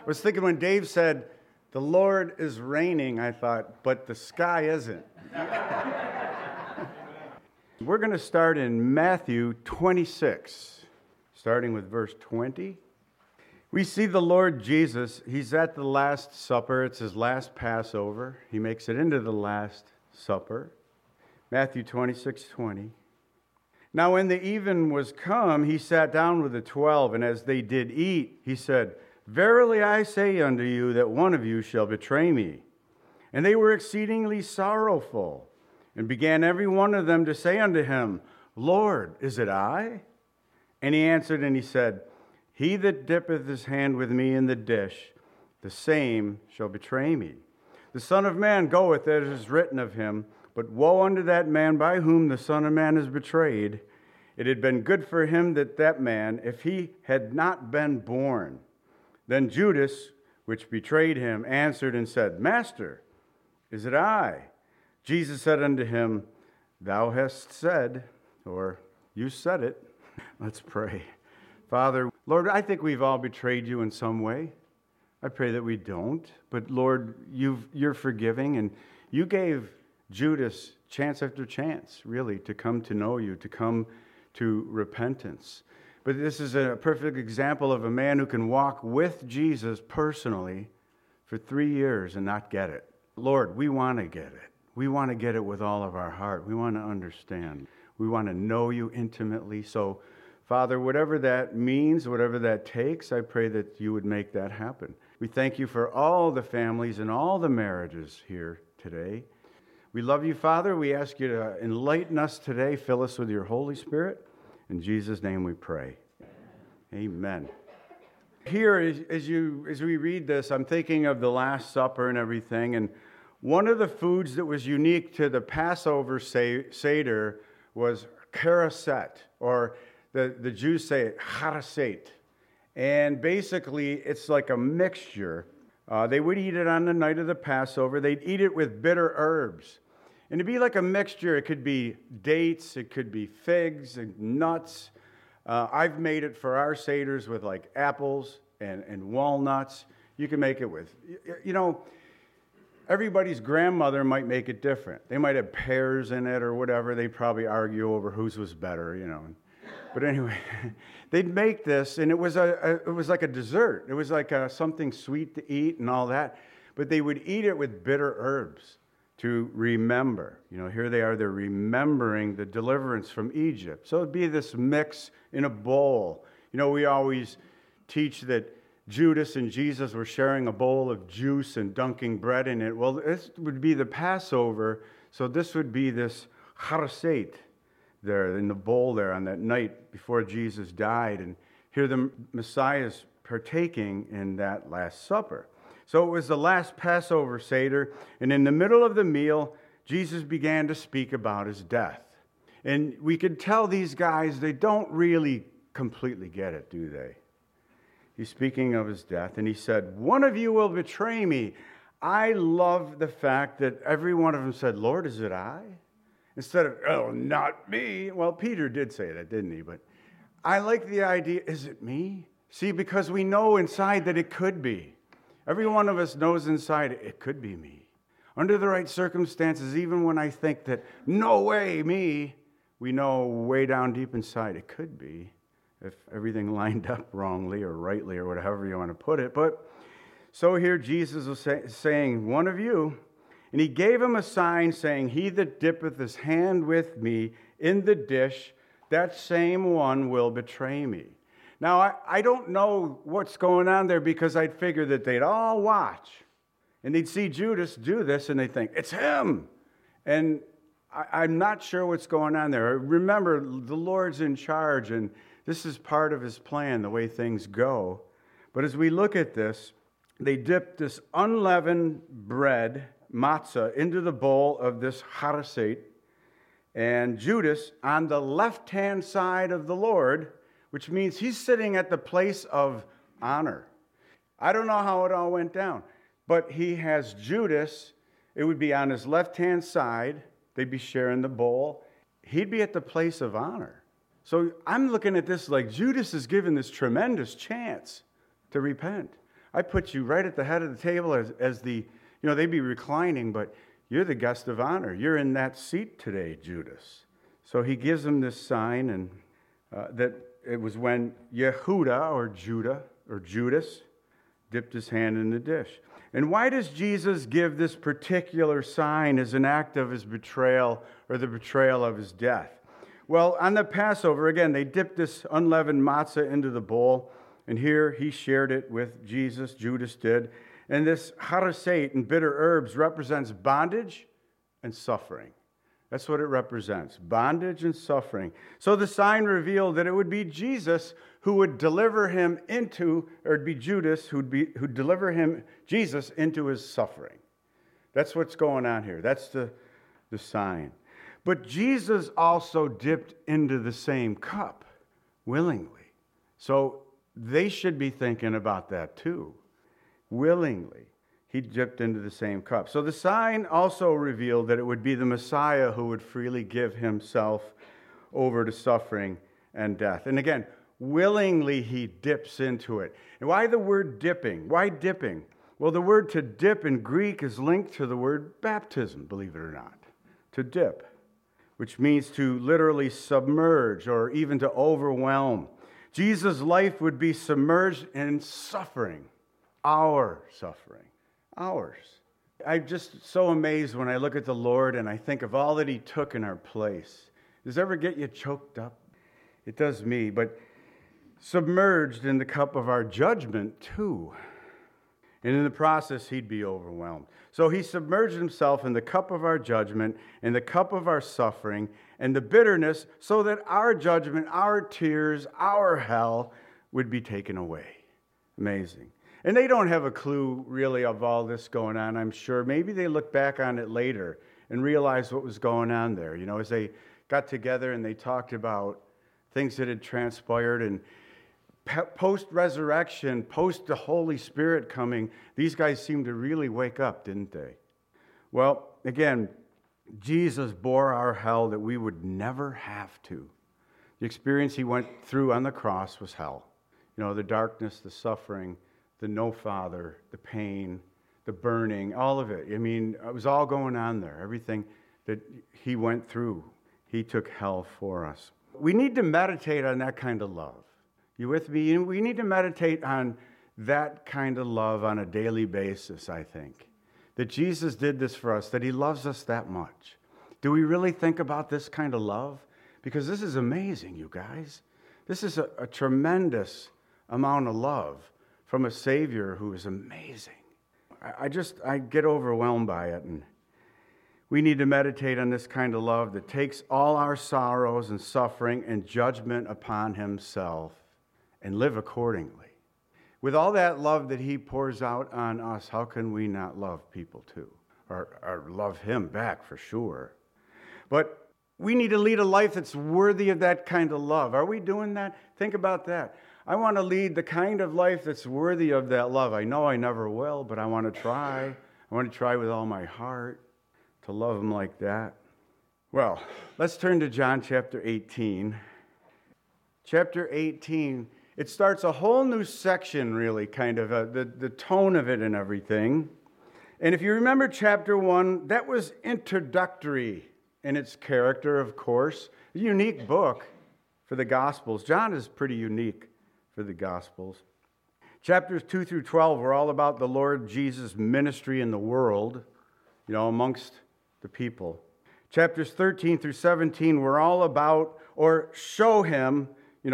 I was thinking when Dave said, the Lord is reigning, I thought, but the sky isn't. We're going to start in Matthew 26, starting with verse 20. We see the Lord Jesus. He's at the Last Supper. It's his last Passover. He makes it into the Last Supper. Matthew 26:20. Now when the even was come, he sat down with the 12, and as they did eat, he said, Verily I say unto you that one of you shall betray me. And they were exceedingly sorrowful, and began every one of them to say unto him, Lord, is it I? And he answered and he said, He that dippeth his hand with me in the dish, the same shall betray me. The Son of Man goeth as is written of him, but woe unto that man by whom the Son of Man is betrayed. It had been good for him that man, if he had not been born. Then Judas, which betrayed him, answered and said, Master, is it I? Jesus said unto him, Thou hast said, or you said it. Let's pray. Father, Lord, I think we've all betrayed you in some way. I pray that we don't. But Lord, you're forgiving, and you gave Judas chance after chance, really, to come to know you, to come to repentance. But this is a perfect example of a man who can walk with Jesus personally for 3 years and not get it. Lord, we want to get it. We want to get it with all of our heart. We want to understand. We want to know you intimately. So, Father, whatever that means, whatever that takes, I pray that you would make that happen. We thank you for all the families and all the marriages here today. We love you, Father. We ask you to enlighten us today. Fill us with your Holy Spirit. In Jesus' name we pray. Amen. Here, as we read this, I'm thinking of the Last Supper and everything. And one of the foods that was unique to the Passover Seder was karaset, or the Jews say harasset. And basically, it's like a mixture. They would eat it on the night of the Passover. They'd eat it with bitter herbs. And it'd be like a mixture. It could be dates, it could be figs and nuts. I've made it for our Seders with like apples and walnuts. You can make it with, everybody's grandmother might make it different. They might have pears in it or whatever. They'd probably argue over whose was better, But anyway, they'd make this, and it was like a dessert. It was like something sweet to eat and all that. But they would eat it with bitter herbs to remember. Here they are, they're remembering the deliverance from Egypt. So it'd be this mix in a bowl. We always teach that Judas and Jesus were sharing a bowl of juice and dunking bread in it. Well, this would be the Passover, so this would be this harasset there in the bowl there on that night before Jesus died. And here the Messiah's partaking in that Last Supper. So it was the last Passover Seder, and in the middle of the meal, Jesus began to speak about his death. And we could tell these guys, they don't really completely get it, do they? He's speaking of his death, and he said, One of you will betray me. I love the fact that every one of them said, Lord, is it I? Instead of, oh, not me. Well, Peter did say that, didn't he? But I like the idea, is it me? See, because we know inside that it could be. Every one of us knows inside it could be me. Under the right circumstances, even when I think that, no way, me, we know way down deep inside it could be, if everything lined up wrongly or rightly or whatever you want to put it. But so here Jesus was saying, one of you, and he gave him a sign saying, He that dippeth his hand with me in the dish, that same one will betray me. Now, I don't know what's going on there, because I'd figure that they'd all watch and they'd see Judas do this and they'd think, it's him. And I'm not sure what's going on there. Remember, the Lord's in charge, and this is part of his plan, the way things go. But as we look at this, they dipped this unleavened bread, matzah, into the bowl of this harasset. And Judas, on the left-hand side of the Lord, which means he's sitting at the place of honor. I don't know how it all went down, but he has Judas. It would be on his left-hand side. They'd be sharing the bowl. He'd be at the place of honor. So I'm looking at this like Judas is given this tremendous chance to repent. I put you right at the head of the table as the, they'd be reclining, but you're the guest of honor. You're in that seat today, Judas. So he gives him this sign, and that it was when Yehuda or Judas dipped his hand in the dish. And why does Jesus give this particular sign as an act of his betrayal or the betrayal of his death? Well, on the Passover, again, they dipped this unleavened matzah into the bowl, and here he shared it with Jesus, Judas did. And this harasate and bitter herbs represents bondage and suffering. That's what it represents, bondage and suffering. So the sign revealed that it would be Jesus who would deliver him into, or it'd be Judas who'd deliver Jesus into his suffering. That's what's going on here. That's the sign. But Jesus also dipped into the same cup willingly. So they should be thinking about that too. Willingly, he dipped into the same cup. So the sign also revealed that it would be the Messiah who would freely give himself over to suffering and death. And again, willingly he dips into it. And why the word dipping? Why dipping? Well, the word to dip in Greek is linked to the word baptism, believe it or not. To dip, which means to literally submerge or even to overwhelm. Jesus' life would be submerged in suffering, our suffering, ours. I'm just so amazed when I look at the Lord and I think of all that he took in our place. Does it ever get you choked up? It does me, but submerged in the cup of our judgment too. And in the process, he'd be overwhelmed. So he submerged himself in the cup of our judgment, in the cup of our suffering, and the bitterness, so that our judgment, our tears, our hell would be taken away. Amazing. And they don't have a clue, really, of all this going on, I'm sure. Maybe they look back on it later and realize what was going on there. As they got together and they talked about things that had transpired, and post-resurrection, post the Holy Spirit coming, these guys seemed to really wake up, didn't they? Well, again, Jesus bore our hell that we would never have to. The experience he went through on the cross was hell. The darkness, the suffering, the no father, the pain, the burning, all of it. It was all going on there. Everything that he went through, he took hell for us. We need to meditate on that kind of love. You with me? We need to meditate on that kind of love on a daily basis, I think. That Jesus did this for us, that he loves us that much. Do we really think about this kind of love? Because this is amazing, you guys. This is a tremendous amount of love from a Savior who is amazing. I get overwhelmed by it. And we need to meditate on this kind of love that takes all our sorrows and suffering and judgment upon himself and live accordingly. With all that love that he pours out on us, how can we not love people too? Or love him back for sure. But we need to lead a life that's worthy of that kind of love. Are we doing that? Think about that. I want to lead the kind of life that's worthy of that love. I know I never will, but I want to try. I want to try with all my heart to love him like that. Well, let's turn to John chapter 18. Chapter 18, it starts a whole new section, really, kind of, the tone of it and everything. And if you remember chapter 1, that was introductory in its character, of course. A unique book for the Gospels. John is pretty unique for the Gospels. Chapters 2 through 12 were all about the Lord Jesus' ministry in the world, amongst the people. Chapters 13 through 17 were all about, or show him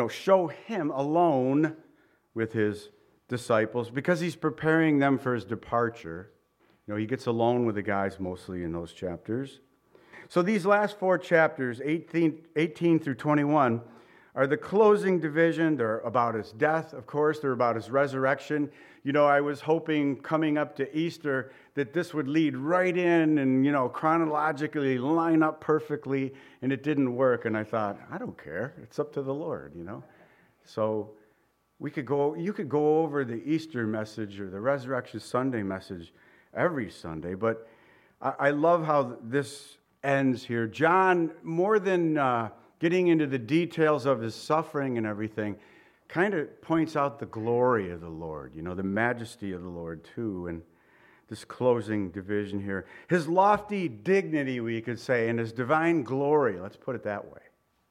alone with his disciples, because he's preparing them for his departure. He gets alone with the guys mostly in those chapters. So these last 4 chapters, 18 through 21, are the closing division. They're about his death, of course. They're about his resurrection. I was hoping coming up to Easter that this would lead right in and, chronologically line up perfectly, and it didn't work. And I thought, I don't care. It's up to the Lord, So you could go over the Easter message or the Resurrection Sunday message every Sunday, but I love how this ends here. John, more than getting into the details of his suffering and everything, kind of points out the glory of the Lord, the majesty of the Lord too, and this closing division here. His lofty dignity, we could say, and his divine glory. Let's put it that way.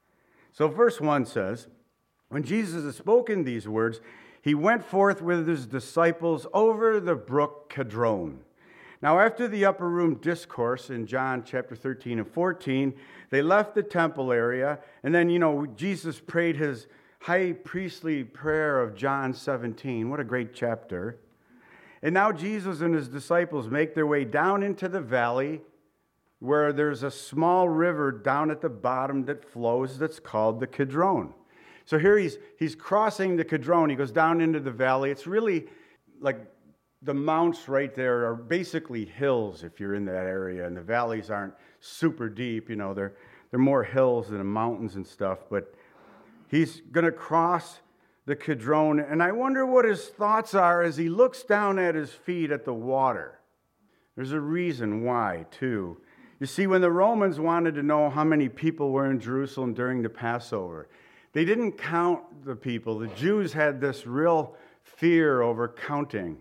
So verse 1 says, when Jesus had spoken these words, he went forth with his disciples over the brook Kidron. Now, after the upper room discourse in John chapter 13 and 14, they left the temple area, and then, Jesus prayed his high priestly prayer of John 17. What a great chapter. And now Jesus and his disciples make their way down into the valley where there's a small river down at the bottom that flows that's called the Kidron. So here he's crossing the Kidron. He goes down into the valley. It's really like the mounts right there are basically hills if you're in that area, and the valleys aren't super deep. They're more hills than mountains and stuff. But he's going to cross the Kidron, and I wonder what his thoughts are as he looks down at his feet at the water. There's a reason why, too. You see, when the Romans wanted to know how many people were in Jerusalem during the Passover, they didn't count the people. The Jews had this real fear over counting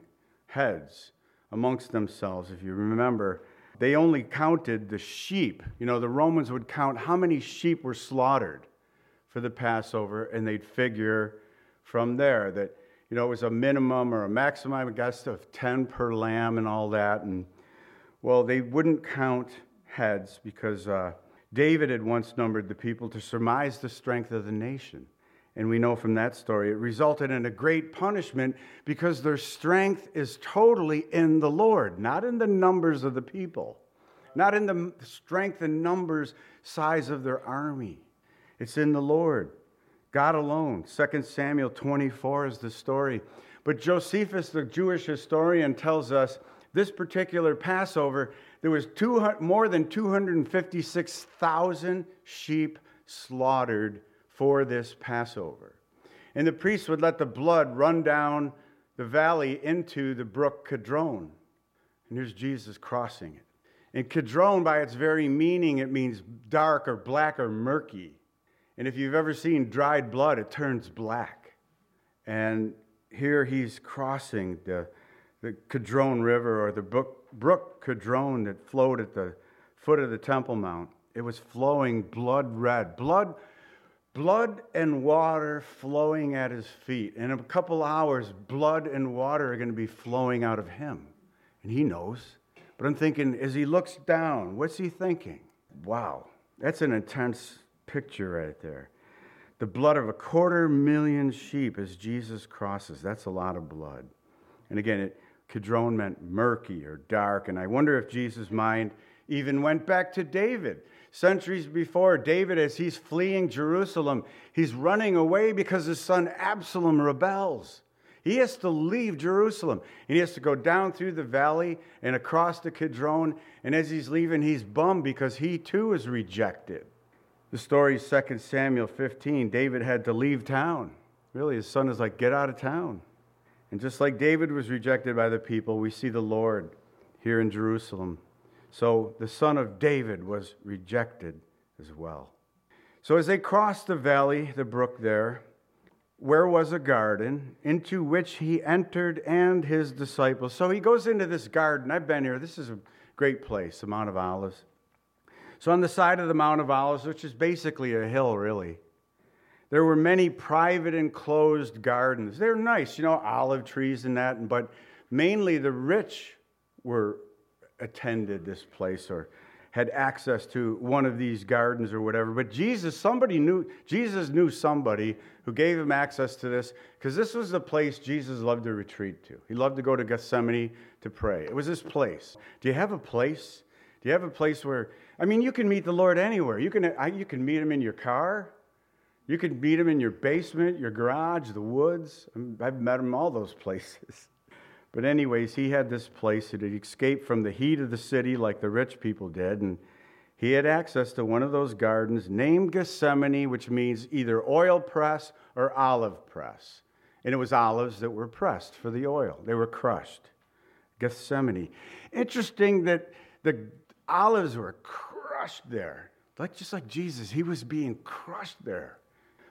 heads amongst themselves. If you remember, they only counted the sheep. The Romans would count how many sheep were slaughtered for the Passover, and they'd figure from there that, it was a minimum or a maximum, I guess, of 10 per lamb and all that. And, well, they wouldn't count heads because David had once numbered the people to surmise the strength of the nation. And we know from that story it resulted in a great punishment because their strength is totally in the Lord, not in the numbers of the people, not in the strength and numbers, size of their army. It's in the Lord, God alone. 2 Samuel 24 is the story. But Josephus, the Jewish historian, tells us this particular Passover, there was more than 256,000 sheep slaughtered for this Passover. And the priests would let the blood run down the valley into the brook Kidron. And here's Jesus crossing it. And Kidron, by its very meaning, it means dark or black or murky. And if you've ever seen dried blood, it turns black. And here he's crossing the Kidron River, or the brook Kidron that flowed at the foot of the Temple Mount. It was flowing blood red. Blood and water flowing at his feet. In a couple hours, blood and water are going to be flowing out of him. And he knows. But I'm thinking, as he looks down, what's he thinking? Wow, that's an intense picture right there. The blood of 250,000 sheep as Jesus crosses. That's a lot of blood. And again, Kidron meant murky or dark. And I wonder if Jesus' mind even went back to David. Centuries before, David, as he's fleeing Jerusalem, he's running away because his son Absalom rebels. He has to leave Jerusalem. He has to go down through the valley and across the Kidron. And as he's leaving, he's bummed because he too is rejected. The story is 2 Samuel 15. David had to leave town. Really, his son is like, get out of town. And just like David was rejected by the people, we see the Lord here in Jerusalem. So the son of David was rejected as well. So as they crossed the valley, the brook there, where was a garden, into which he entered and his disciples. So he goes into this garden. I've been here. This is a great place, the Mount of Olives. So on the side of the Mount of Olives, which is basically a hill, really, there were many private enclosed gardens. They're nice, olive trees and that, but mainly the rich attended this place or had access to one of these gardens or whatever. But Jesus knew somebody who gave him access to this, because this was the place Jesus loved to retreat to. He loved to go to Gethsemane to pray. It was this place. Do you have a place? Do you have a place where, you can meet the Lord anywhere. You can meet him in your car. You can meet him in your basement, your garage, the woods. I've met him all those places. But anyways, he had this place that he escaped from the heat of the city like the rich people did. And he had access to one of those gardens named Gethsemane, which means either oil press or olive press. And it was olives that were pressed for the oil. They were crushed. Gethsemane. Interesting that the olives were crushed there. Just like Jesus, he was being crushed there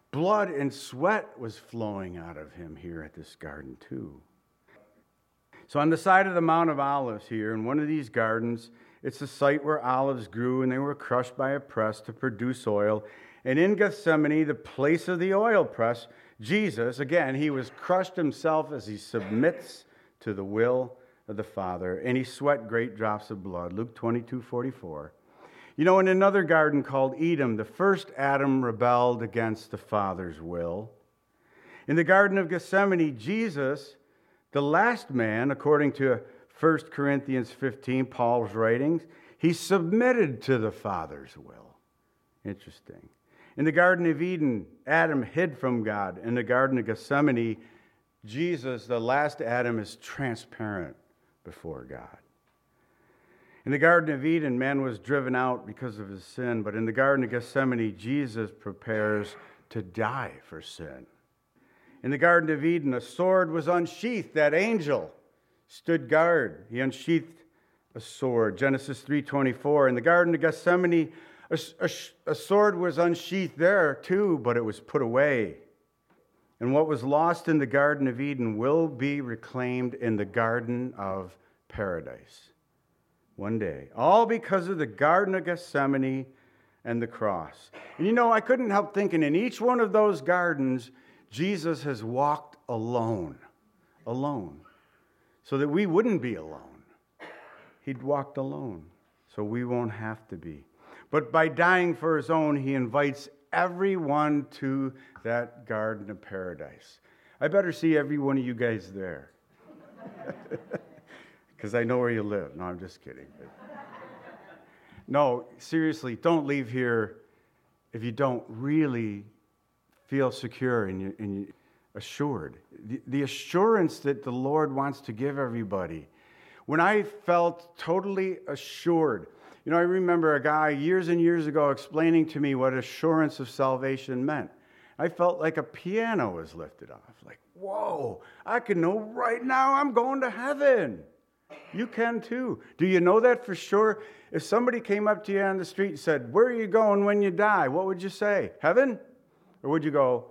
Blood and sweat was flowing out of him here at this garden too. So on the side of the Mount of Olives here, in one of these gardens, it's the site where olives grew and they were crushed by a press to produce oil. And in Gethsemane, the place of the oil press, Jesus, again, he was crushed himself as he submits to the will of the Father, and he sweat great drops of blood. Luke 22:44. You know, in another garden called Eden, the first Adam rebelled against the Father's will. In the Garden of Gethsemane, Jesus, the last man, according to 1 Corinthians 15, Paul's writings, he submitted to the Father's will. Interesting. In the Garden of Eden, Adam hid from God. In the Garden of Gethsemane, Jesus, the last Adam, is transparent before God. In the Garden of Eden, man was driven out because of his sin, but in the Garden of Gethsemane, Jesus prepares to die for sin. In the Garden of Eden, a sword was unsheathed. That angel stood guard. He unsheathed a sword. Genesis 3:24. In the Garden of Gethsemane, a sword was unsheathed there too, but it was put away. And what was lost in the Garden of Eden will be reclaimed in the Garden of Paradise one day. All because of the Garden of Gethsemane and the cross. And you know, I couldn't help thinking in each one of those gardens, Jesus has walked alone, so that we wouldn't be alone. He'd walked alone, so we won't have to be. But by dying for his own, he invites everyone to that Garden of Paradise. I better see every one of you guys there. Because I know where you live. No, I'm just kidding. No, seriously, don't leave here if you don't really feel secure and assured. The assurance that the Lord wants to give everybody. When I felt totally assured, you know, I remember a guy years and years ago explaining to me what assurance of salvation meant. I felt like a piano was lifted off. Like, whoa, I can know right now I'm going to heaven. You can too. Do you know that for sure? If somebody came up to you on the street and said, "Where are you going when you die?" What would you say? Heaven? Or would you go,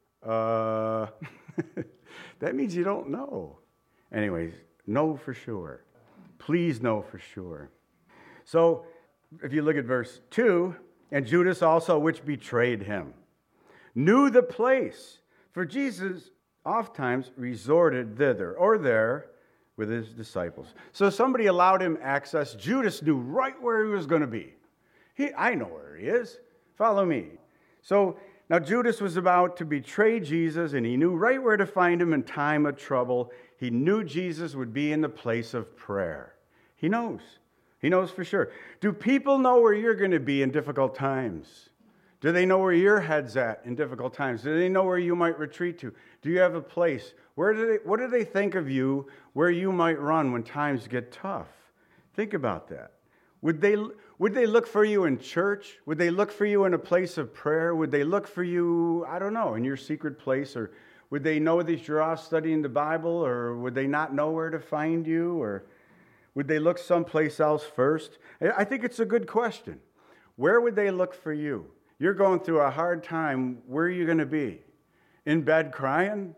that means you don't know. Anyways, know for sure. Please know for sure. So, if you look at verse 2, and Judas also, which betrayed him, knew the place, for Jesus oftentimes resorted thither or there with his disciples. So somebody allowed him access. Judas knew right where he was going to be. I know where he is. Follow me. So now Judas was about to betray Jesus, and he knew right where to find him in time of trouble. He knew Jesus would be in the place of prayer. He knows. He knows for sure. Do people know where you're going to be in difficult times? Do they know where your head's at in difficult times? Do they know where you might retreat to? Do you have a place? What do they think of you where you might run when times get tough? Think about that. Would they look for you in church? Would they look for you in a place of prayer? Would they look for you, I don't know, in your secret place? Or would they know that you're off studying the Bible? Or would they not know where to find you? Or would they look someplace else first? I think it's a good question. Where would they look for you? You're going through a hard time. Where are you going to be? In bed crying?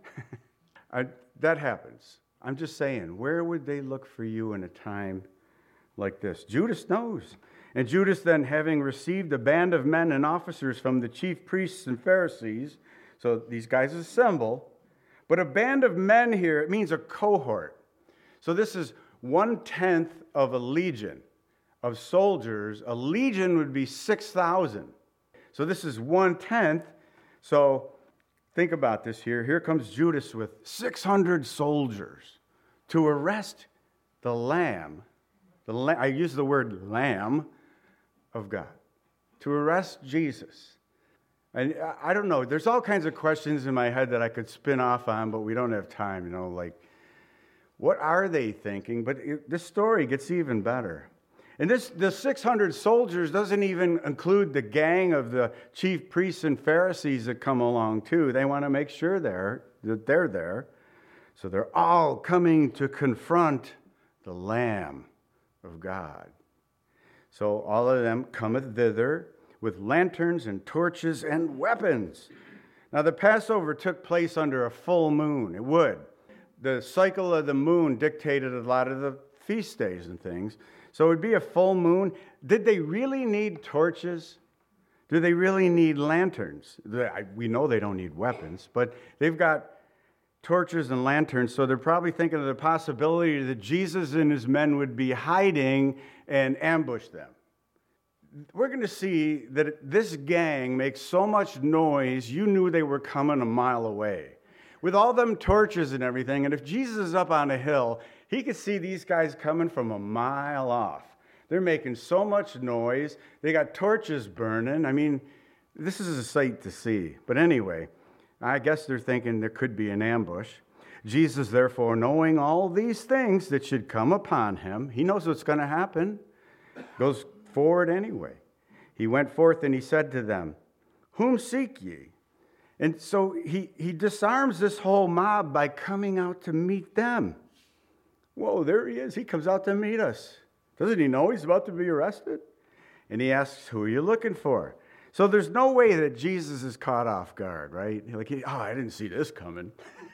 That happens. I'm just saying, where would they look for you in a time like this? Judas knows. And Judas then, having received a band of men and officers from the chief priests and Pharisees, so these guys assemble, but a band of men here, it means a cohort. So this is 1/10 of a legion of soldiers. A legion would be 6,000. So this is 1/10. So think about this here. Here comes Judas with 600 soldiers to arrest the Lamb. I use the word Lamb of God. To arrest Jesus. And I don't know. There's all kinds of questions in my head that I could spin off on, but we don't have time, like, what are they thinking? But this story gets even better. And the 600 soldiers doesn't even include the gang of the chief priests and Pharisees that come along too. They want to make sure that they're there. So they're all coming to confront the Lamb of God. So all of them cometh thither with lanterns and torches and weapons. Now, the Passover took place under a full moon. It would. The cycle of the moon dictated a lot of the feast days and things. So it would be a full moon. Did they really need torches? Do they really need lanterns? We know they don't need weapons, but they've got torches and lanterns, so they're probably thinking of the possibility that Jesus and his men would be hiding and ambush them. We're going to see that this gang makes so much noise, you knew they were coming a mile away. With all them torches and everything, and if Jesus is up on a hill, he could see these guys coming from a mile off. They're making so much noise. They got torches burning. I mean, this is a sight to see. But anyway, I guess they're thinking there could be an ambush. Jesus, therefore, knowing all these things that should come upon him, he knows what's going to happen, goes forward anyway. He went forth and he said to them, "Whom seek ye?" And so he disarms this whole mob by coming out to meet them. Whoa, there he is. He comes out to meet us. Doesn't he know he's about to be arrested? And he asks, "Who are you looking for?" So there's no way that Jesus is caught off guard, right? Like, I didn't see this coming.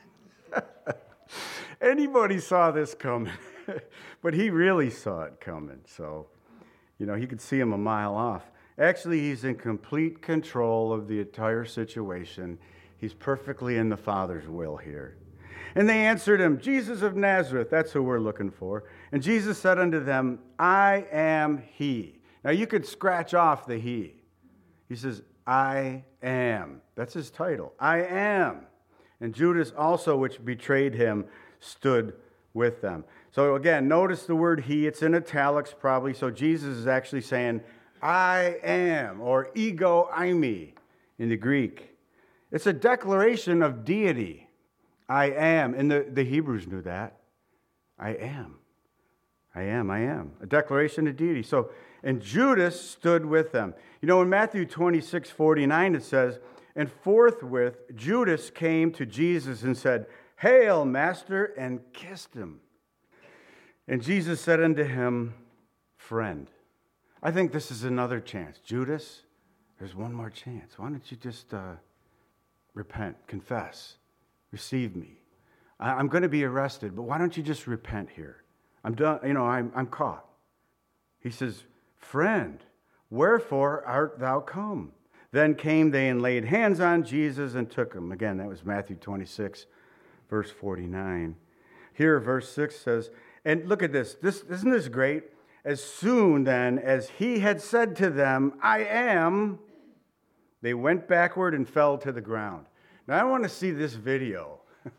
Anybody saw this coming. But he really saw it coming. So, he could see him a mile off. Actually, he's in complete control of the entire situation. He's perfectly in the Father's will here. And they answered him, "Jesus of Nazareth," that's who we're looking for. And Jesus said unto them, "I am he." Now you could scratch off the he. He says, "I am." That's his title. I am. And Judas also, which betrayed him, stood with them. So again, notice the word he. It's in italics probably. So Jesus is actually saying, "I am," or ego eimi in the Greek. It's a declaration of deity. I am. And the Hebrews knew that. I am. I am. I am. A declaration of deity. So, and Judas stood with them. In Matthew 26:49 it says, "And forthwith Judas came to Jesus and said, 'Hail, Master,' and kissed him. And Jesus said unto him, 'Friend.'" I think this is another chance. Judas, there's one more chance. Why don't you just repent, confess, receive me? I'm going to be arrested, but why don't you just repent here? I'm done. I'm caught. He says, "Friend, wherefore art thou come?" Then came they and laid hands on Jesus and took him. Again, that was Matthew 26, verse 49. Here, verse 6 says, and look at this. Isn't this great? As soon then as he had said to them, "I am," they went backward and fell to the ground. Now, I want to see this video.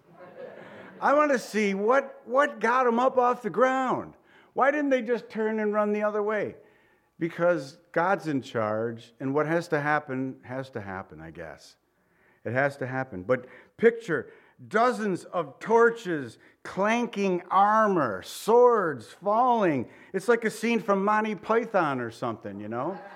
I want to see what got them up off the ground. Why didn't they just turn and run the other way? Because God's in charge, and what has to happen, I guess. It has to happen. But picture dozens of torches, clanking armor, swords falling. It's like a scene from Monty Python or something,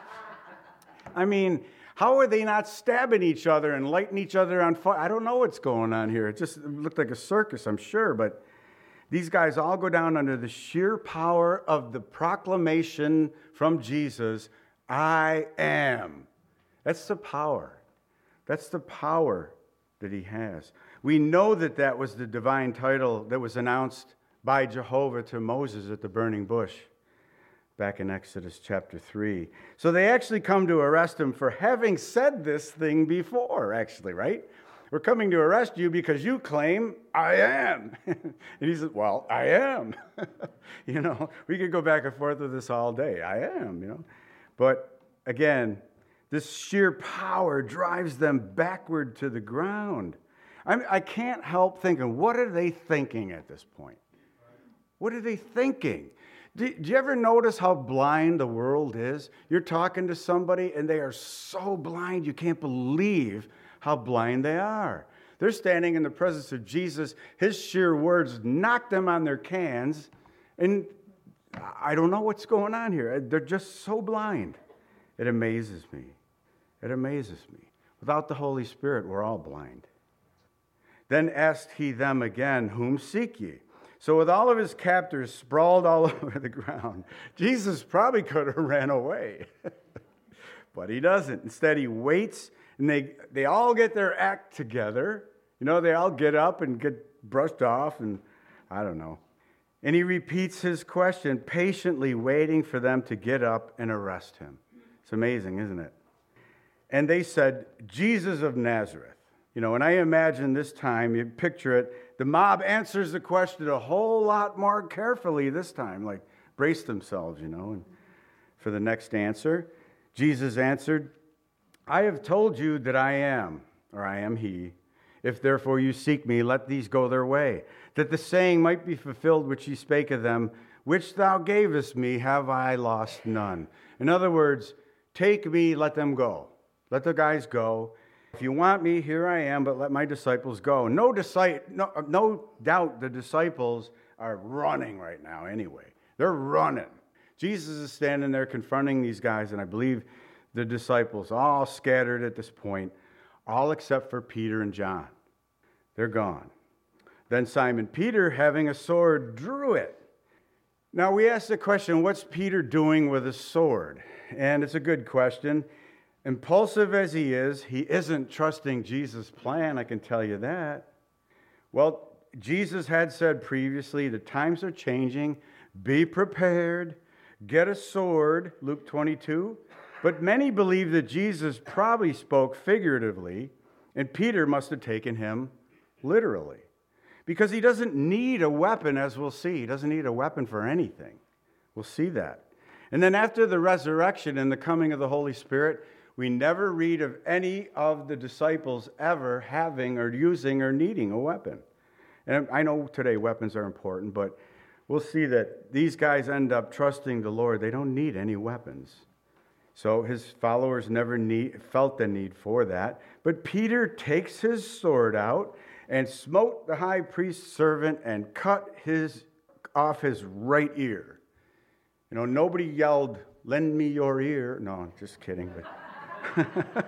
I mean, how are they not stabbing each other and lighting each other on fire? I don't know what's going on here. It just looked like a circus, I'm sure. But these guys all go down under the sheer power of the proclamation from Jesus, "I am." That's the power. That's the power that he has. We know that was the divine title that was announced by Jehovah to Moses at the burning bush back in Exodus chapter 3. So they actually come to arrest him for having said this thing before, actually, right? "We're coming to arrest you because you claim, 'I am.'" And he says, "Well, I am." We could go back and forth with this all day. I am, But again, this sheer power drives them backward to the ground. I can't help thinking, what are they thinking at this point? What are they thinking? Do you ever notice how blind the world is? You're talking to somebody and they are so blind you can't believe how blind they are. They're standing in the presence of Jesus. His sheer words knock them on their cans. And I don't know what's going on here. They're just so blind. It amazes me. It amazes me. Without the Holy Spirit, we're all blind. Then asked he them again, "Whom seek ye?" So with all of his captors sprawled all over the ground, Jesus probably could have ran away. But he doesn't. Instead, he waits And they all get their act together. You know, they all get up and get brushed off, and I don't know. And he repeats his question, patiently waiting for them to get up and arrest him. It's amazing, isn't it? And they said, Jesus of Nazareth. You know, and I imagine this time, you picture it, the mob answers the question a whole lot more carefully this time, like brace themselves, you know, and for the next answer. Jesus answered, I have told you that I am, or I am he. If therefore you seek me, let these go their way, that the saying might be fulfilled which he spake of them, which thou gavest me, have I lost none. In other words, take me, let them go. Let the guys go. If you want me, here I am, but let my disciples go. No doubt the disciples are running right now anyway. They're running. Jesus is standing there confronting these guys, and I believe the disciples all scattered at this point, all except for Peter and John. They're gone. Then Simon Peter, having a sword, drew it. Now we ask the question, what's Peter doing with a sword? And it's a good question. Impulsive as he isn't trusting Jesus' plan, I can tell you that. Well, Jesus had said previously, the times are changing, be prepared, get a sword, Luke 22. But many believe that Jesus probably spoke figuratively, and Peter must have taken him literally. Because he doesn't need a weapon, as we'll see. He doesn't need a weapon for anything. We'll see that. And then after the resurrection and the coming of the Holy Spirit, we never read of any of the disciples ever having or using or needing a weapon. And I know today weapons are important, but we'll see that these guys end up trusting the Lord. They don't need any weapons. So his followers never felt the need for that. But Peter takes his sword out and smote the high priest's servant and cut off his right ear. You know, nobody yelled, lend me your ear. No, I'm just kidding. But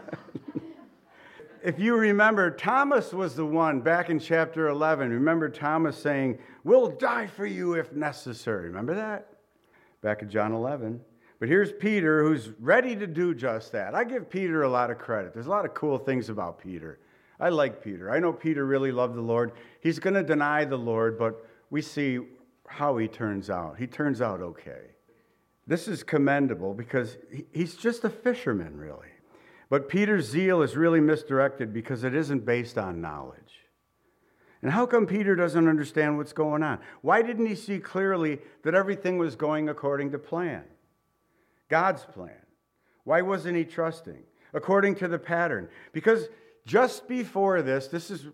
if you remember, Thomas was the one back in chapter 11. Remember Thomas saying, we'll die for you if necessary. Remember that? Back in John 11. But here's Peter, who's ready to do just that. I give Peter a lot of credit. There's a lot of cool things about Peter. I like Peter. I know Peter really loved the Lord. He's going to deny the Lord, but we see how he turns out. He turns out okay. This is commendable because he's just a fisherman, really. But Peter's zeal is really misdirected because it isn't based on knowledge. And how come Peter doesn't understand what's going on? Why didn't he see clearly that everything was going according to plan? God's plan. Why wasn't he trusting? According to the pattern. Because just before this,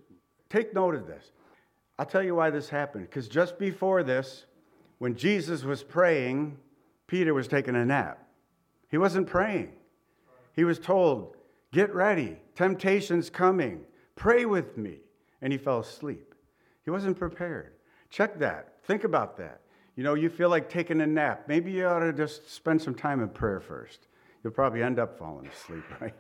take note of this. I'll tell you why this happened. Because just before this, when Jesus was praying, Peter was taking a nap. He wasn't praying. He was told, get ready. Temptation's coming. Pray with me. And he fell asleep. He wasn't prepared. Check that. Think about that. You know, you feel like taking a nap. Maybe you ought to just spend some time in prayer first. You'll probably end up falling asleep, right?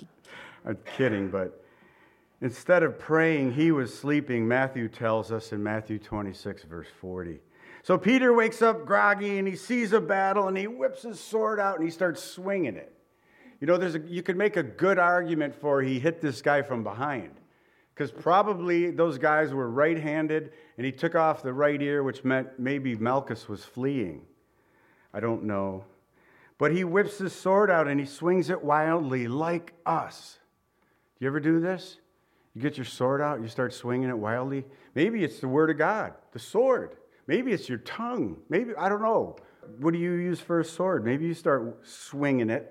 I'm kidding, but instead of praying, he was sleeping, Matthew tells us in Matthew 26, verse 40. So Peter wakes up groggy, and he sees a battle, and he whips his sword out, and he starts swinging it. You know, you could make a good argument for he hit this guy from behind. Because probably those guys were right-handed, and he took off the right ear, which meant maybe Malchus was fleeing. I don't know. But he whips his sword out, and he swings it wildly like us. Do you ever do this? You get your sword out, you start swinging it wildly. Maybe it's the word of God, the sword. Maybe it's your tongue. Maybe, I don't know. What do you use for a sword? Maybe you start swinging it.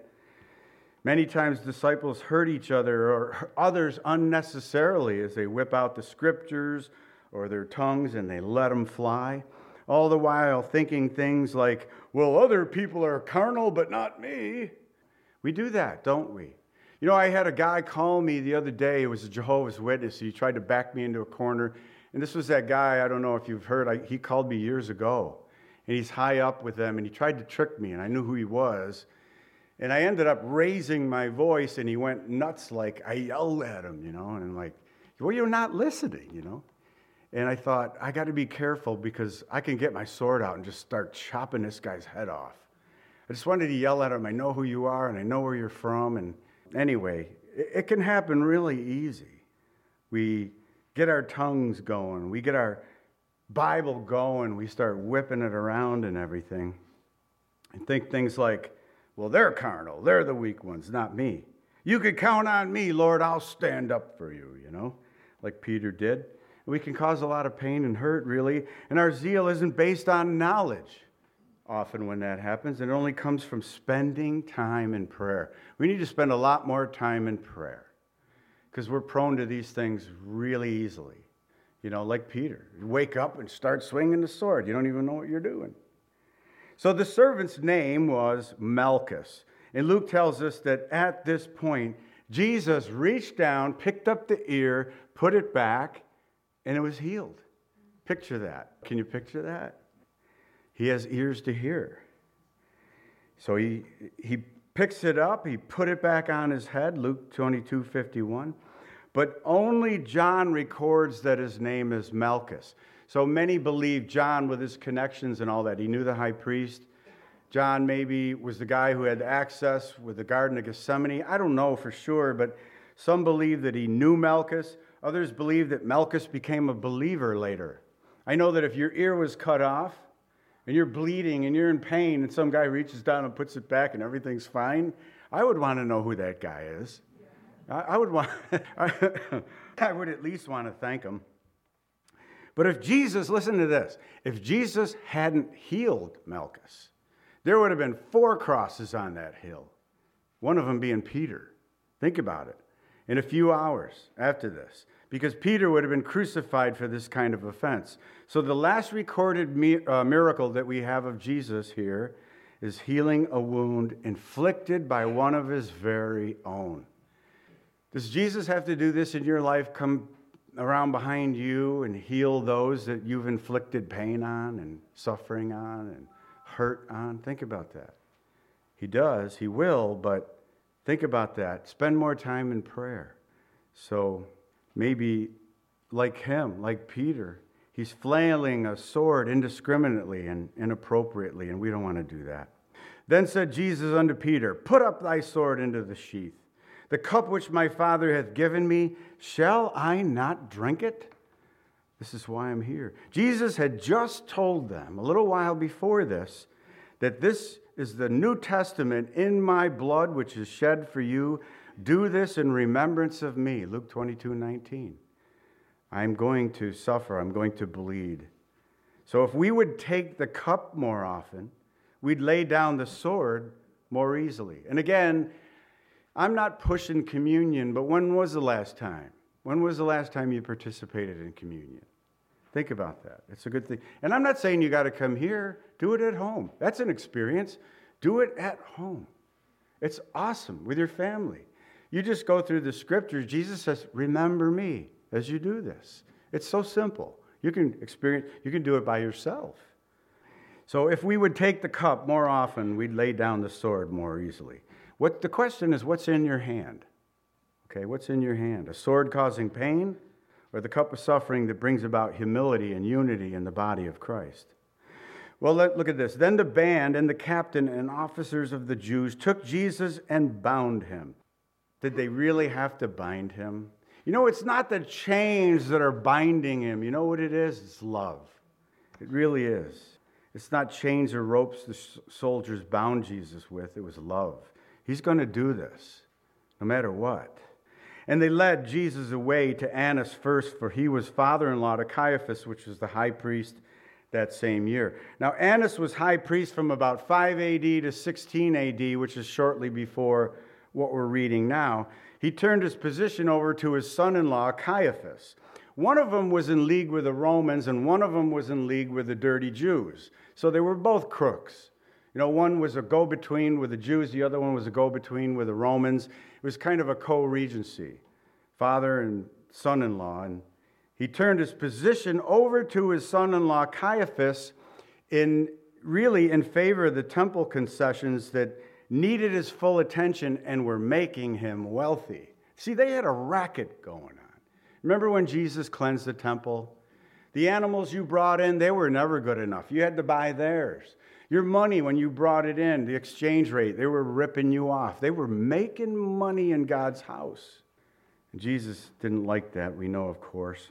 Many times disciples hurt each other or others unnecessarily as they whip out the scriptures or their tongues and they let them fly, all the while thinking things like, well, other people are carnal, but not me. We do that, don't we? You know, I had a guy call me the other day. It was a Jehovah's Witness. He tried to back me into a corner. And this was that guy, I don't know if you've heard, he called me years ago. And he's high up with them, and he tried to trick me, and I knew who he was. And I ended up raising my voice, and he went nuts, like I yelled at him, you know, and I'm like, well, you're not listening, you know. And I thought, I got to be careful because I can get my sword out and just start chopping this guy's head off. I just wanted to yell at him, I know who you are, and I know where you're from. And anyway, It can happen really easy. We get our tongues going. We get our Bible going. We start whipping it around and everything. And think things like, well, they're carnal. They're the weak ones, not me. You could count on me, Lord. I'll stand up for you, like Peter did. We can cause a lot of pain and hurt, really. And our zeal isn't based on knowledge often when that happens. It only comes from spending time in prayer. We need to spend a lot more time in prayer because we're prone to these things really easily. Like Peter. You wake up and start swinging the sword. You don't even know what you're doing. So the servant's name was Malchus. And Luke tells us that at this point, Jesus reached down, picked up the ear, put it back, and it was healed. Picture that. Can you picture that? He has ears to hear. So he picks it up, he put it back on his head, Luke 22:51. But only John records that his name is Malchus. So many believe John, with his connections and all that, he knew the high priest. John maybe was the guy who had access with the Garden of Gethsemane. I don't know for sure, but some believe that he knew Malchus. Others believe that Malchus became a believer later. I know that if your ear was cut off and you're bleeding and you're in pain and some guy reaches down and puts it back and everything's fine, I would want to know who that guy is. I would at least want to thank him. But if Jesus, listen to this, if Jesus hadn't healed Malchus, there would have been 4 crosses on that hill, one of them being Peter. Think about it. In a few hours after this, because Peter would have been crucified for this kind of offense. So the last recorded miracle that we have of Jesus here is healing a wound inflicted by one of his very own. Does Jesus have to do this in your life, come around behind you and heal those that you've inflicted pain on and suffering on and hurt on? Think about that. He does, he will, but think about that. Spend more time in prayer. So maybe like him, like Peter, he's flailing a sword indiscriminately and inappropriately, and we don't want to do that. Then said Jesus unto Peter, put up thy sword into the sheath. The cup which my Father hath given me, shall I not drink it? This is why I'm here. Jesus had just told them a little while before this that this is the New Testament in my blood, which is shed for you. Do this in remembrance of me. Luke 22:19. I'm going to suffer. I'm going to bleed. So if we would take the cup more often, we'd lay down the sword more easily. And again, I'm not pushing communion, but when was the last time? When was the last time you participated in communion? Think about that. It's a good thing. And I'm not saying you got to come here. Do it at home. That's an experience. Do it at home. It's awesome with your family. You just go through the scriptures. Jesus says, remember me as you do this. It's so simple. You can do it by yourself. So if we would take the cup more often, we'd lay down the sword more easily. The question is, what's in your hand? Okay, what's in your hand? A sword causing pain, or the cup of suffering that brings about humility and unity in the body of Christ? Well, look at this. Then the band and the captain and officers of the Jews took Jesus and bound him. Did they really have to bind him? It's not the chains that are binding him. You know what it is? It's love. It really is. It's not chains or ropes the soldiers bound Jesus with. It was love. He's going to do this, no matter what. And they led Jesus away to Annas first, for he was father-in-law to Caiaphas, which was the high priest that same year. Now, Annas was high priest from about 5 AD to 16 AD, which is shortly before what we're reading now. He turned his position over to his son-in-law, Caiaphas. One of them was in league with the Romans, and one of them was in league with the dirty Jews. So they were both crooks. One was a go-between with the Jews, the other one was a go-between with the Romans. It was kind of a co-regency, father and son-in-law. And he turned his position over to his son-in-law, Caiaphas, in favor of the temple concessions that needed his full attention and were making him wealthy. See, they had a racket going on. Remember when Jesus cleansed the temple? The animals you brought in, they were never good enough. You had to buy theirs. Your money, when you brought it in, the exchange rate, they were ripping you off. They were making money in God's house. And Jesus didn't like that, we know, of course.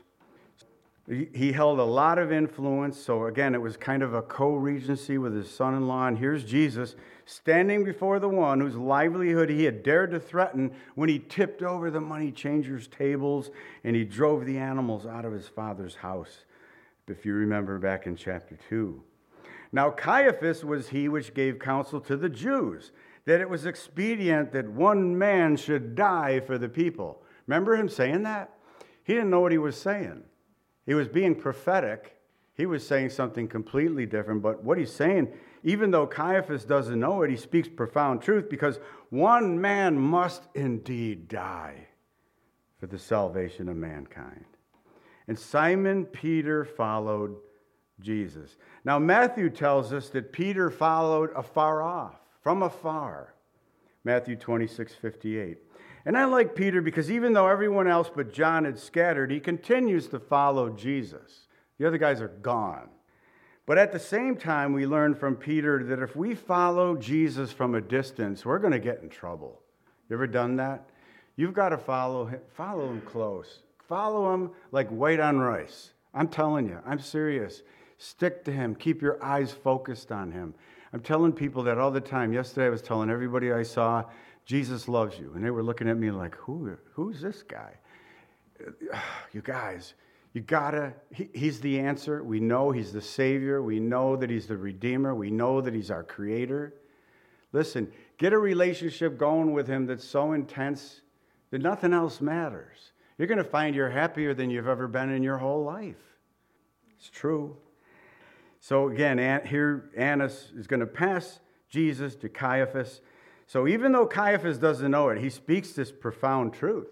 He held a lot of influence. So again, it was kind of a co-regency with his son-in-law. And here's Jesus standing before the one whose livelihood he had dared to threaten when he tipped over the money changers' tables and he drove the animals out of his father's house, if you remember back in chapter 2. Now Caiaphas was he which gave counsel to the Jews, that it was expedient that one man should die for the people. Remember him saying that? He didn't know what he was saying. He was being prophetic. He was saying something completely different. But what he's saying, even though Caiaphas doesn't know it, he speaks profound truth, because one man must indeed die for the salvation of mankind. And Simon Peter followed Jesus. Now Matthew tells us that Peter followed afar off, from afar. Matthew 26:58. And I like Peter because even though everyone else but John had scattered, he continues to follow Jesus. The other guys are gone. But at the same time, we learn from Peter that if we follow Jesus from a distance, we're going to get in trouble. You ever done that? You've got to follow him close. Follow him like white on rice. I'm telling you, I'm serious. Stick to him. Keep your eyes focused on him. I'm telling people that all the time. Yesterday I was telling everybody I saw, Jesus loves you. And they were looking at me like, who's this guy? You guys, you gotta, he's the answer. We know he's the Savior. We know that he's the Redeemer. We know that he's our Creator. Listen, get a relationship going with him that's so intense that nothing else matters. You're going to find you're happier than you've ever been in your whole life. It's true. So again, here Annas is going to pass Jesus to Caiaphas. So even though Caiaphas doesn't know it, he speaks this profound truth.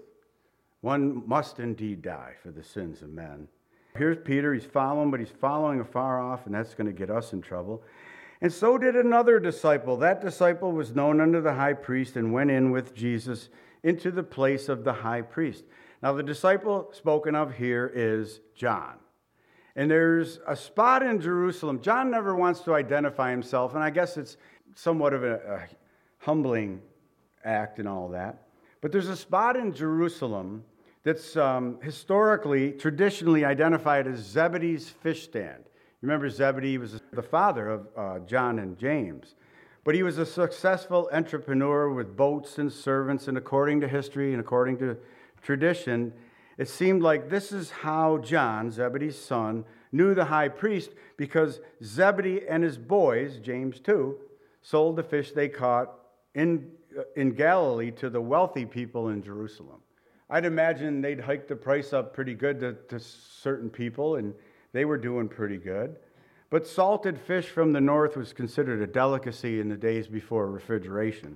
One must indeed die for the sins of men. Here's Peter. He's following, but he's following afar off, and that's going to get us in trouble. And so did another disciple. That disciple was known unto the high priest and went in with Jesus into the place of the high priest. Now, the disciple spoken of here is John. And there's a spot in Jerusalem. John never wants to identify himself, and I guess it's somewhat of a humbling act and all that. But there's a spot in Jerusalem that's historically, traditionally identified as Zebedee's fish stand. You remember Zebedee was the father of John and James. But he was a successful entrepreneur with boats and servants, and according to history and according to tradition, it seemed like this is how John, Zebedee's son, knew the high priest, because Zebedee and his boys, James too, sold the fish they caught in Galilee to the wealthy people in Jerusalem. I'd imagine they'd hike the price up pretty good to certain people, and they were doing pretty good. But salted fish from the north was considered a delicacy in the days before refrigeration.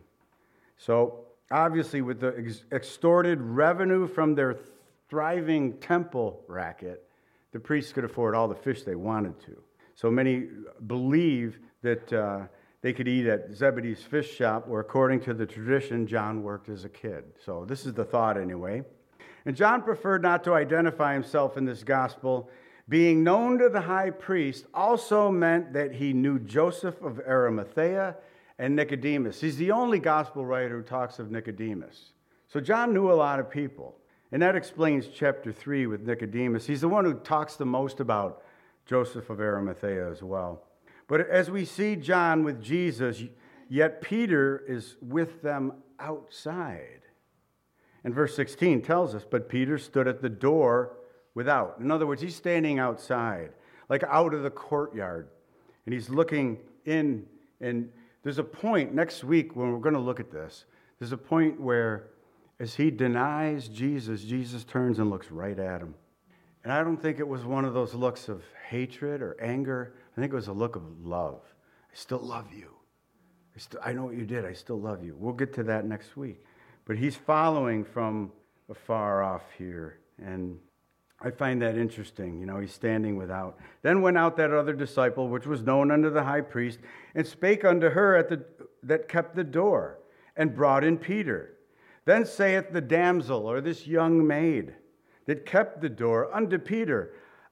So obviously, with the extorted revenue from their thriving temple racket, the priests could afford all the fish they wanted to. So many believe that they could eat at Zebedee's fish shop, where according to the tradition, John worked as a kid. So this is the thought anyway. And John preferred not to identify himself in this gospel. Being known to the high priest also meant that he knew Joseph of Arimathea and Nicodemus. He's the only gospel writer who talks of Nicodemus. So John knew a lot of people. And that explains chapter 3 with Nicodemus. He's the one who talks the most about Joseph of Arimathea as well. But as we see John with Jesus, yet Peter is with them outside. And verse 16 tells us, but Peter stood at the door without. In other words, he's standing outside, like out of the courtyard. And he's looking in. And there's a point next week when we're going to look at this. There's a point where as he denies Jesus, Jesus turns and looks right at him. And I don't think it was one of those looks of hatred or anger. I think it was a look of love. I still love you. I know what you did. I still love you. We'll get to that next week. But he's following from afar off here. And I find that interesting. You know, he's standing without. Then went out that other disciple, which was known unto the high priest, and spake unto her that kept the door, and brought in Peter. Then saith the damsel, or this young maid, that kept the door unto Peter,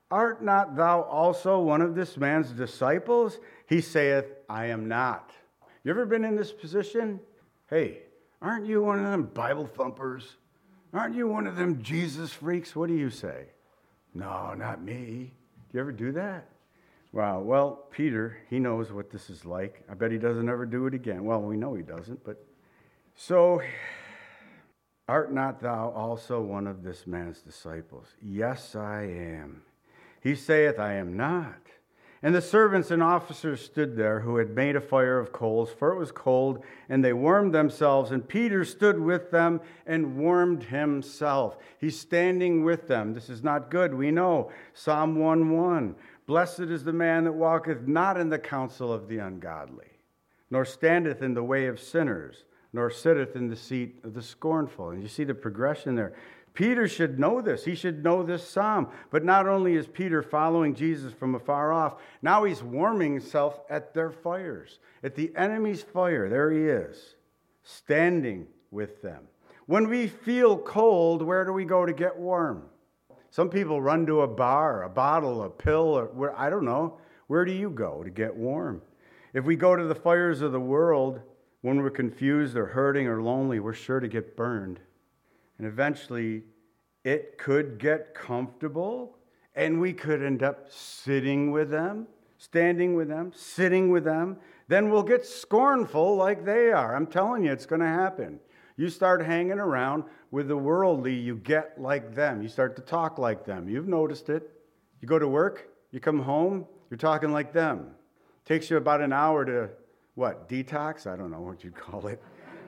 Art not thou also one of this man's disciples? He saith, I am not. You ever been in this position? Hey, aren't you one of them Bible thumpers? Aren't you one of them Jesus freaks? What do you say? No, not me. Do you ever do that? Wow, well, Peter, he knows what this is like. I bet he doesn't ever do it again. Well, we know he doesn't, but... So, art not thou also one of this man's disciples? Yes, I am. He saith, I am not. And the servants and officers stood there, who had made a fire of coals, for it was cold, and they warmed themselves. And Peter stood with them and warmed himself. He's standing with them. This is not good, we know. Psalm 1:1. Blessed is the man that walketh not in the counsel of the ungodly, nor standeth in the way of sinners, nor sitteth in the seat of the scornful. And you see the progression there. Peter should know this. He should know this psalm. But not only is Peter following Jesus from afar off, now he's warming himself at their fires, at the enemy's fire. There he is, standing with them. When we feel cold, where do we go to get warm? Some people run to a bar, a bottle, a pill, or I don't know. Where do you go to get warm? If we go to the fires of the world when we're confused or hurting or lonely, we're sure to get burned. And eventually, it could get comfortable, and we could end up sitting with them, standing with them, sitting with them. Then we'll get scornful like they are. I'm telling you, it's going to happen. You start hanging around with the worldly, you get like them. You start to talk like them. You've noticed it. You go to work, you come home, you're talking like them. Takes you about an hour to, detox? I don't know what you'd call it.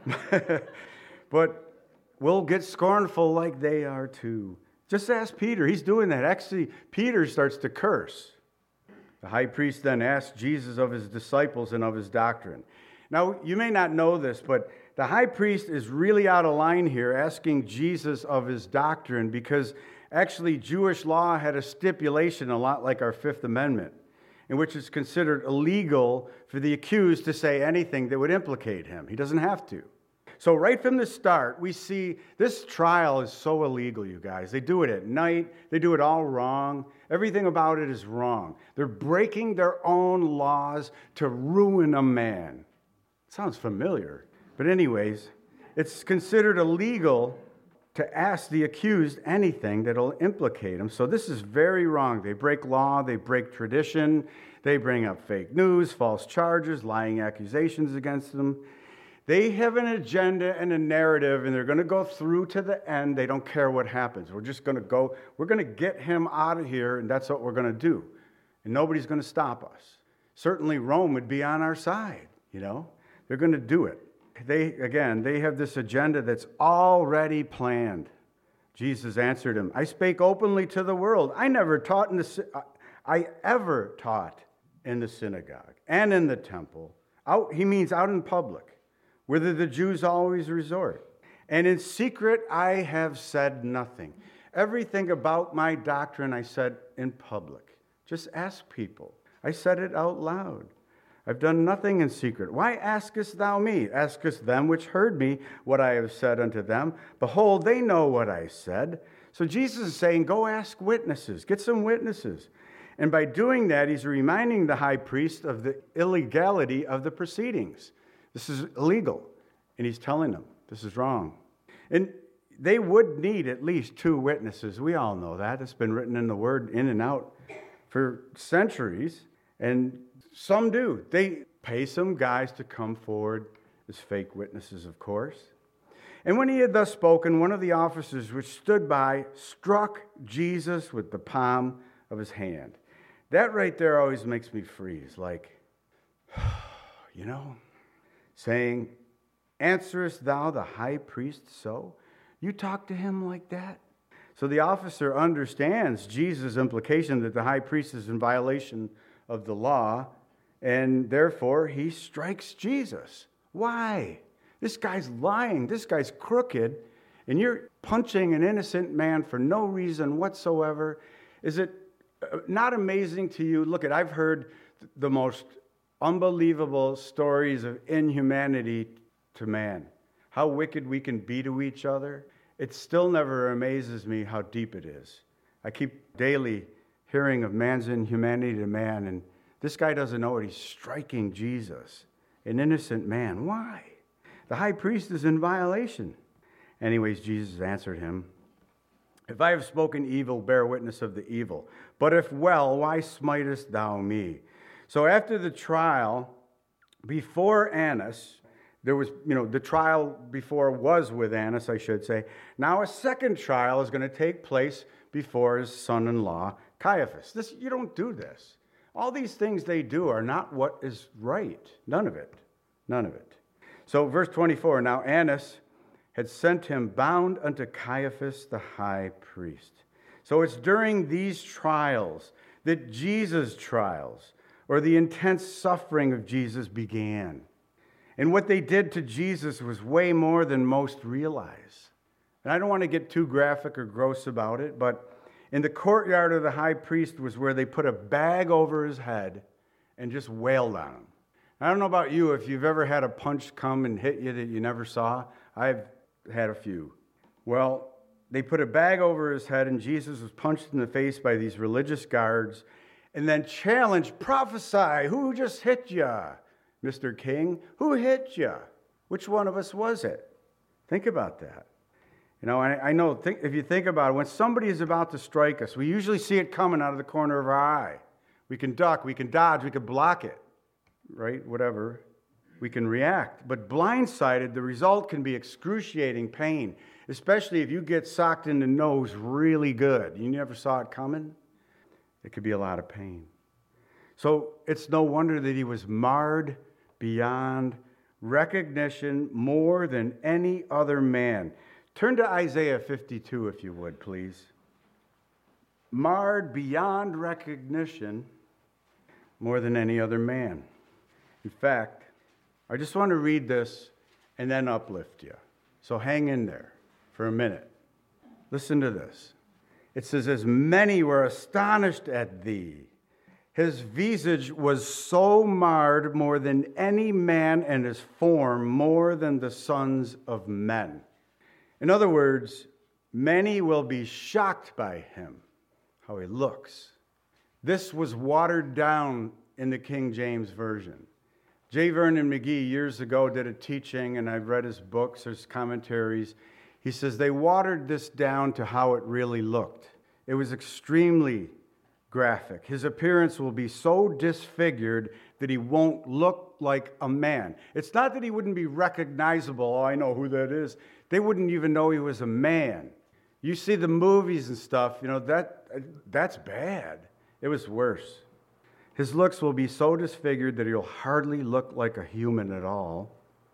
But we'll get scornful like they are too. Just ask Peter. He's doing that. Actually, Peter starts to curse. The high priest then asked Jesus of his disciples and of his doctrine. Now, you may not know this, but the high priest is really out of line here asking Jesus of his doctrine because actually Jewish law had a stipulation a lot like our Fifth Amendment, in which it's considered illegal for the accused to say anything that would implicate him. He doesn't have to. So right from the start, we see this trial is so illegal, you guys. They do it at night. They do it all wrong. Everything about it is wrong. They're breaking their own laws to ruin a man. Sounds familiar. But anyways, it's considered illegal to ask the accused anything that'll implicate him. So this is very wrong. They break law. They break tradition. They bring up fake news, false charges, lying accusations against them. They have an agenda and a narrative, and they're going to go through to the end. They don't care what happens. We're just going to go. We're going to get him out of here, and that's what we're going to do. And nobody's going to stop us. Certainly Rome would be on our side, They're going to do it. They have this agenda that's already planned. Jesus answered him, I spake openly to the world. I ever taught in the synagogue and in the temple. He means out in public, whither the Jews always resort. And in secret I have said nothing. Everything about my doctrine I said in public. Just ask people. I said it out loud. I've done nothing in secret. Why askest thou me? Askest them which heard me what I have said unto them. Behold, they know what I said. So Jesus is saying, go ask witnesses. Get some witnesses. And by doing that, he's reminding the high priest of the illegality of the proceedings. This is illegal. And he's telling them, this is wrong. And they would need at least 2 witnesses. We all know that. It's been written in the Word in and out for centuries. And some do. They pay some guys to come forward as fake witnesses, of course. And when he had thus spoken, one of the officers which stood by struck Jesus with the palm of his hand. That right there always makes me freeze, like, saying, answerest thou the high priest so? You talk to him like that? So the officer understands Jesus' implication that the high priest is in violation of the law, and therefore he strikes Jesus. Why? This guy's lying. This guy's crooked, and you're punching an innocent man for no reason whatsoever. Is it not amazing to you? Look, I've heard the most unbelievable stories of inhumanity to man, how wicked we can be to each other. It still never amazes me how deep it is. I keep daily hearing of man's inhumanity to man, and this guy doesn't know it. He's striking Jesus, an innocent man. Why? The high priest is in violation. Anyways, Jesus answered him, if I have spoken evil, bear witness of the evil. But if well, why smitest thou me? So after the trial, before Annas, there was, the trial before was with Annas, I should say. Now a second trial is going to take place before his son-in-law, Caiaphas. You don't do this. All these things they do are not what is right. None of it. None of it. So verse 24, now Annas had sent him bound unto Caiaphas the high priest. So it's during these trials that Jesus' trials, or the intense suffering of Jesus, began. And what they did to Jesus was way more than most realize. And I don't want to get too graphic or gross about it, but in the courtyard of the high priest was where they put a bag over his head and just wailed on him. I don't know about you, if you've ever had a punch come and hit you that you never saw. I've had a few. Well, they put a bag over his head, and Jesus was punched in the face by these religious guards, and then challenged, prophesy, who just hit ya? Mr. King, who hit you? Which one of us was it? Think about that. I know, if you think about it, when somebody is about to strike us, we usually see it coming out of the corner of our eye. We can duck, we can dodge, we can block it, right? Whatever. We can react. But blindsided, the result can be excruciating pain, especially if you get socked in the nose really good. You never saw it coming? It could be a lot of pain. So it's no wonder that he was marred beyond recognition more than any other man. Turn to Isaiah 52, if you would, please. Marred beyond recognition more than any other man. In fact, I just want to read this and then uplift you. So hang in there for a minute. Listen to this. It says, as many were astonished at thee, his visage was so marred more than any man, and his form more than the sons of men. In other words, many will be shocked by him, how he looks. This was watered down in the King James Version. J. Vernon McGee years ago did a teaching, and I've read his books, his commentaries. He says they watered this down to how it really looked. It was extremely graphic. His appearance will be so disfigured that he won't look like a man. It's not that he wouldn't be recognizable. Oh, I know who that is. They wouldn't even know he was a man. You see the movies and stuff, that's bad. It was worse. His looks will be so disfigured that he'll hardly look like a human at all.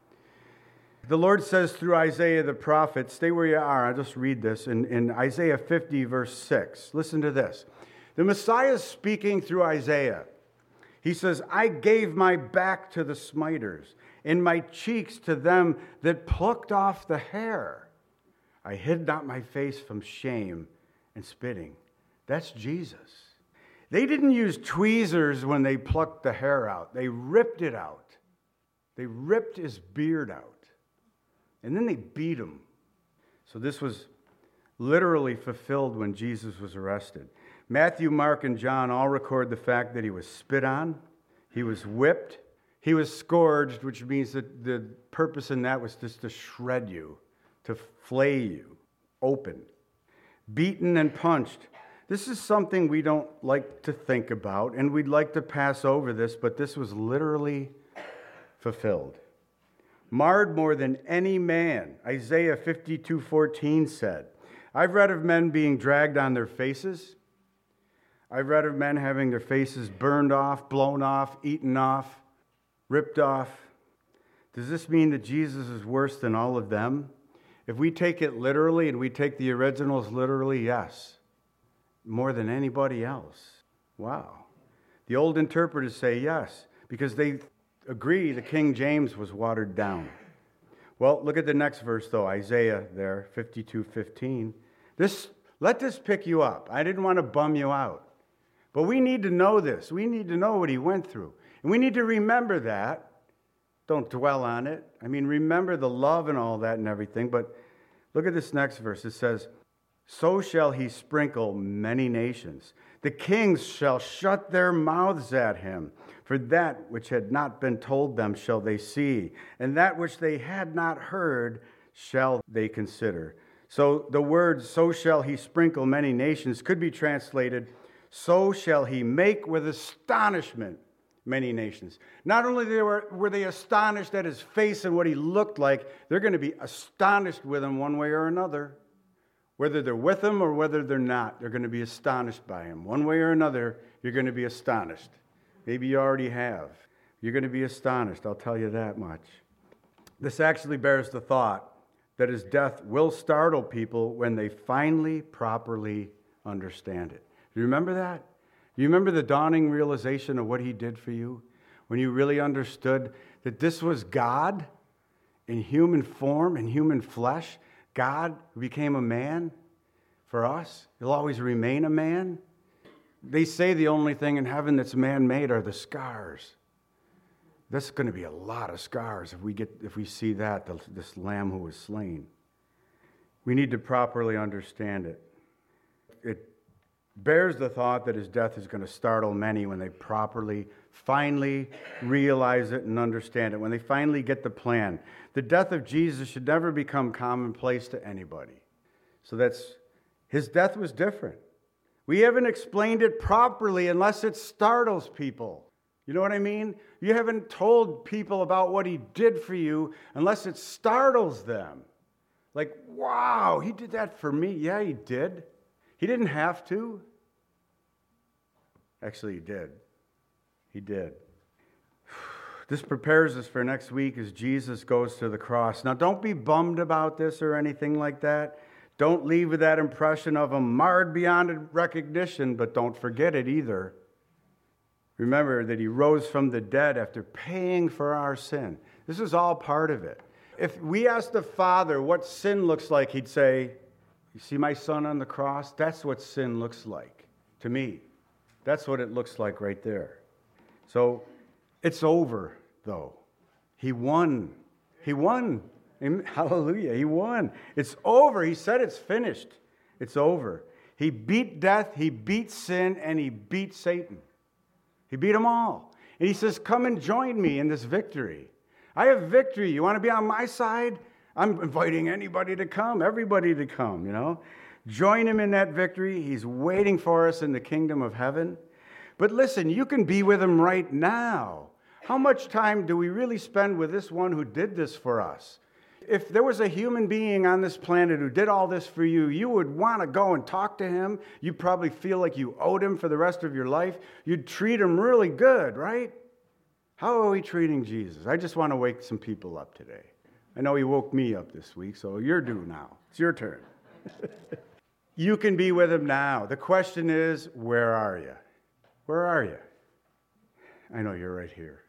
The Lord says through Isaiah the prophet, stay where you are, I'll just read this, in Isaiah 50, verse 6. Listen to this. The Messiah is speaking through Isaiah. He says, I gave my back to the smiters, and my cheeks to them that plucked off the hair. I hid not my face from shame and spitting. That's Jesus. They didn't use tweezers when they plucked the hair out. They ripped it out. They ripped his beard out. And then they beat him. So this was literally fulfilled when Jesus was arrested. Matthew, Mark, and John all record the fact that he was spit on, he was whipped, he was scourged, which means that the purpose in that was just to shred you, to flay you open, beaten and punched. This is something we don't like to think about, and we'd like to pass over this, but this was literally fulfilled. Marred more than any man, Isaiah 52:14 said. I've read of men being dragged on their faces. I've read of men having their faces burned off, blown off, eaten off, ripped off. Does this mean that Jesus is worse than all of them? If we take it literally and we take the originals literally, yes. More than anybody else. Wow. The old interpreters say yes, because they agree the King James was watered down. Well, look at the next verse, though, Isaiah there, 52:15. Let this pick you up. I didn't want to bum you out. But we need to know this. We need to know what he went through. And we need to remember that. Don't dwell on it. Remember the love and all that and everything. But look at this next verse. It says, so shall he sprinkle many nations. The kings shall shut their mouths at him, for that which had not been told them shall they see, and that which they had not heard shall they consider. So the words, so shall he sprinkle many nations, could be translated, so shall he make with astonishment many nations. Not only were they astonished at his face and what he looked like, they're going to be astonished with him one way or another. Whether they're with him or whether they're not, they're going to be astonished by him. One way or another, you're going to be astonished. Maybe you already have. You're going to be astonished, I'll tell you that much. This actually bears the thought that his death will startle people when they finally properly understand it. Do you remember that? Do you remember the dawning realization of what he did for you? When you really understood that this was God in human form, in human flesh, God who became a man for us. He'll always remain a man. They say the only thing in heaven that's man-made are the scars. That's going to be a lot of scars if we see that, this lamb who was slain. We need to properly understand it. It bears the thought that his death is going to startle many when they finally realize it and understand it, when they finally get the plan. The death of Jesus should never become commonplace to anybody. So his death was different. We haven't explained it properly unless it startles people. You know what I mean? You haven't told people about what he did for you unless it startles them. Like, wow, he did that for me. Yeah, he did. He didn't have to. Actually, he did. He did. This prepares us for next week as Jesus goes to the cross. Now, don't be bummed about this or anything like that. Don't leave with that impression of him marred beyond recognition, but don't forget it either. Remember that he rose from the dead after paying for our sin. This is all part of it. If we asked the Father what sin looks like, he'd say, you see my son on the cross? That's what sin looks like to me. That's what it looks like right there. So it's over, though. He won. He won. Hallelujah. He won. It's over. He said it's finished. It's over. He beat death, he beat sin, and he beat Satan. He beat them all. And he says, come and join me in this victory. I have victory. You want to be on my side? I'm inviting anybody to come, everybody to come, you know. Join him in that victory. He's waiting for us in the kingdom of heaven. But listen, you can be with him right now. How much time do we really spend with this one who did this for us? If there was a human being on this planet who did all this for you, you would want to go and talk to him. You'd probably feel like you owed him for the rest of your life. You'd treat him really good, right? How are we treating Jesus? I just want to wake some people up today. I know he woke me up this week, so you're due now. It's your turn. You can be with him now. The question is, where are you? Where are you? I know you're right here.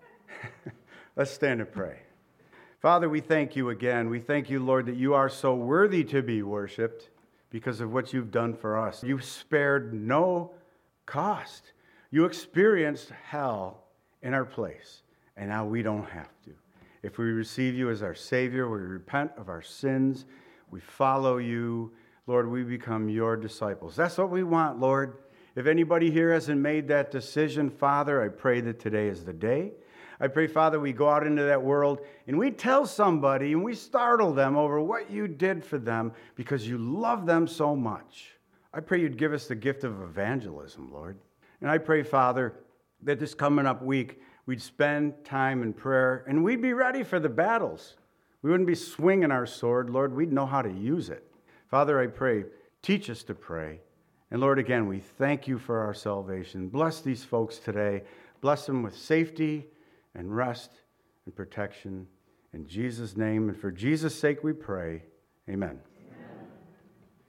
Let's stand and pray. Father, we thank you again. We thank you, Lord, that you are so worthy to be worshiped because of what you've done for us. You spared no cost. You experienced hell in our place, and now we don't have to. If we receive you as our Savior, we repent of our sins, we follow you, Lord, we become your disciples. That's what we want, Lord. If anybody here hasn't made that decision, Father, I pray that today is the day. I pray, Father, we go out into that world and we tell somebody and we startle them over what you did for them because you love them so much. I pray you'd give us the gift of evangelism, Lord. And I pray, Father, that this coming up week, we'd spend time in prayer and we'd be ready for the battles. We wouldn't be swinging our sword, Lord. We'd know how to use it. Father, I pray, teach us to pray. And Lord, again, we thank you for our salvation. Bless these folks today. Bless them with safety and rest and protection. In Jesus' name and for Jesus' sake we pray. Amen.